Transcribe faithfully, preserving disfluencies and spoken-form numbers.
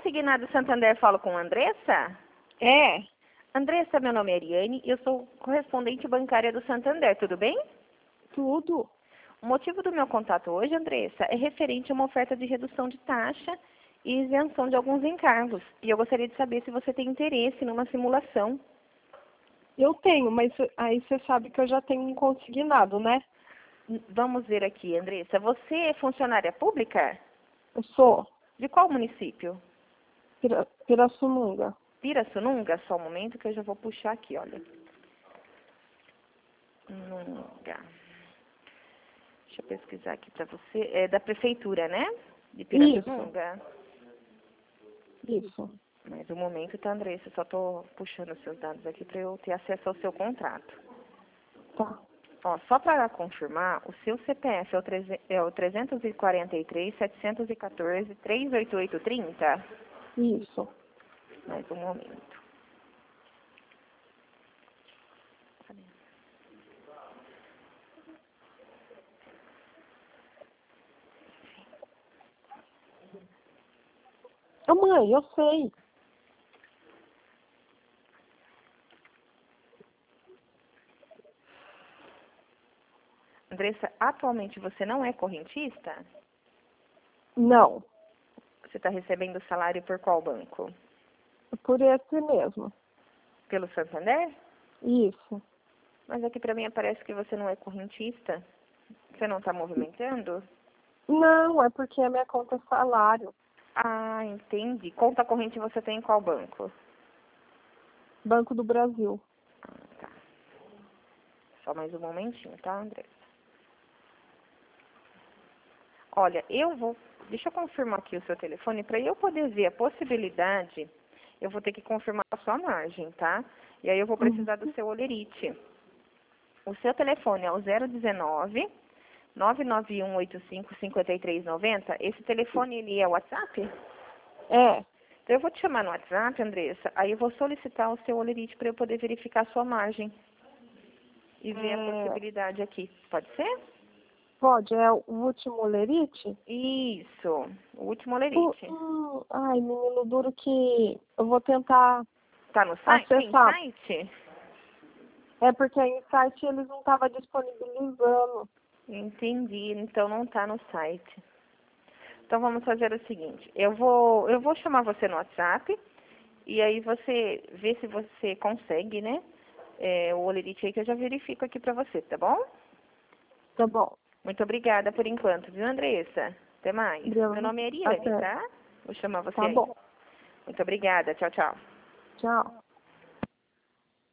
Consignado Santander, falo com a Andressa? É, Andressa, meu nome é Ariane e eu sou correspondente bancária do Santander, tudo bem? tudo. O motivo do meu contato hoje, Andressa, é referente a uma oferta de redução de taxa e isenção de alguns encargos. E eu gostaria de saber se você tem interesse numa simulação. Eu tenho, mas aí você sabe que eu já tenho um consignado, né? N- Vamos ver aqui, Andressa. Você é funcionária pública? Eu sou De qual município? Pira, Pirassununga. Pirassununga? Só um momento que eu já vou puxar aqui, olha. Nunga. Deixa eu pesquisar aqui para você. É da prefeitura, né? De Isso, Pirassununga. isso. Mas o momento, tá, Andressa? Só tô puxando os seus dados aqui para eu ter acesso ao seu contrato. Tá. Ó, só para confirmar, o seu C P F é o, treze- é o trezentos e quarenta e três, setecentos e quatorze, trezentos e oitenta e oito, trinta. Isso. Mais um momento. Cadê? Ô, mãe, eu sei. Andressa, atualmente você não é correntista? Não, Você está recebendo salário por qual banco? por esse mesmo. Pelo Santander? Isso. Mas aqui para mim aparece que você não é correntista. Você não está movimentando? Não, é porque a minha conta é salário. Ah, entendi. Conta corrente você tem em qual banco? Banco do Brasil. Ah, tá. Só mais um momentinho, tá, Andressa? Olha, eu vou... Deixa eu confirmar aqui o seu telefone. Para eu poder ver a possibilidade, eu vou ter que confirmar a sua margem, tá? E aí eu vou Uhum. precisar do seu olerite. O seu telefone é o zero dezenove, nove nove um oito cinco, cinco três nove zero. Esse telefone, ele é o WhatsApp? É, Então, eu vou te chamar no WhatsApp, Andressa. Aí eu vou solicitar o seu olerite para eu poder verificar a sua margem e ver a é, possibilidade aqui. Pode ser? pode, é o último lerite? Isso. O último Pu- olerite. hum, ai, menino duro que eu vou tentar Tá no site? Tem acessar. site? É porque aí o site eles não estavam disponibilizando. Entendi. Então não tá no site. Então vamos fazer o seguinte. Eu vou, eu vou chamar você no WhatsApp e aí você vê se você consegue, né? É, o olerite aí que eu já verifico aqui pra você, tá bom? Tá bom. Muito obrigada por enquanto, viu, Andressa? Até mais. Meu Obrigada. nome é Ariane, Até. tá? Vou chamar você Tá aí. bom. Muito obrigada. Tchau, tchau. Tchau.